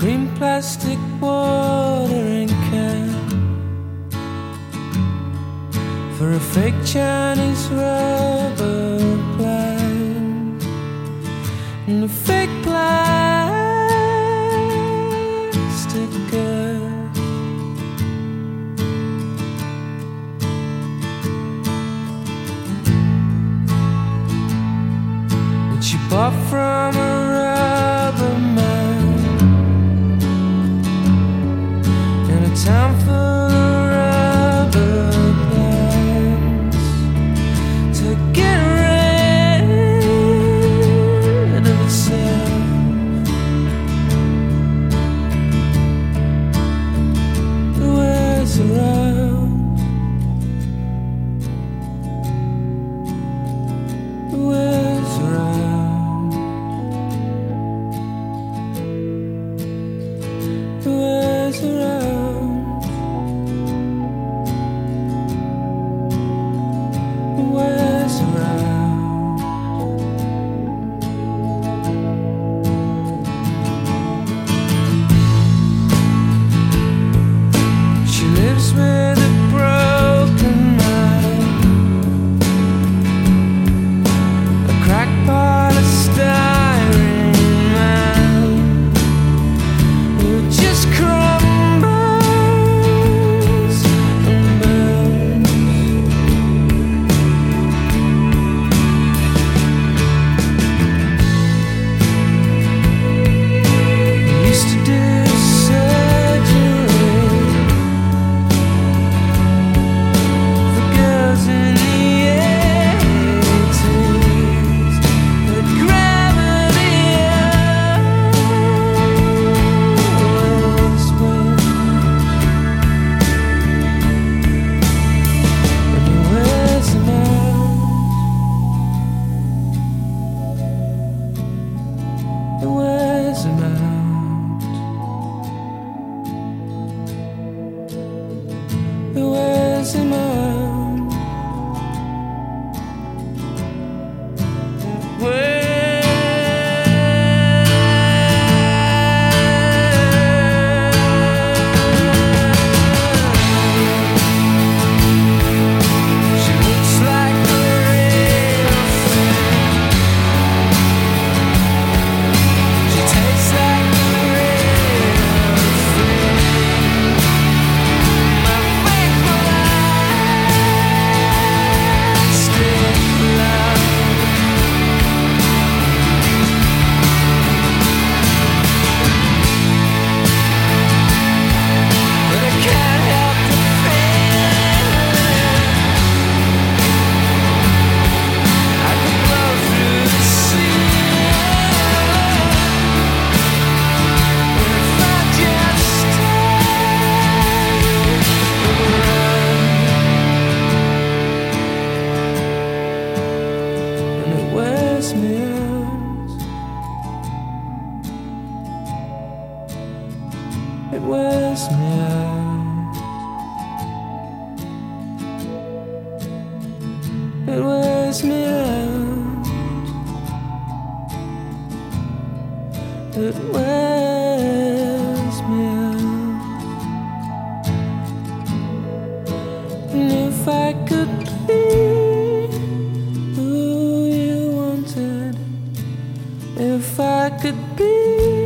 green plastic watering can for a fake Chinese rubber plant and a fake plastic girl. Which you bought from a rubber man in a town full of rubber plants to get rid of itself. The world's around, the world's around, the world's around. The world's around. She lives with a broken mind, a crackpot of styrene man who just crumbles and burns. Used to do surgery for girls in the 80s, but gravity always wins. And it wears them out. It wears them out. It wears him out. It wears. She looks like a real thing. She tastes like a real thing. My fake plastic love. But I can't help the feeling I could blow through the ceiling if I just stayed around. And it wears me out. It wears me out. It wears me out. It wears me out. And if I could be who you wanted, if I could be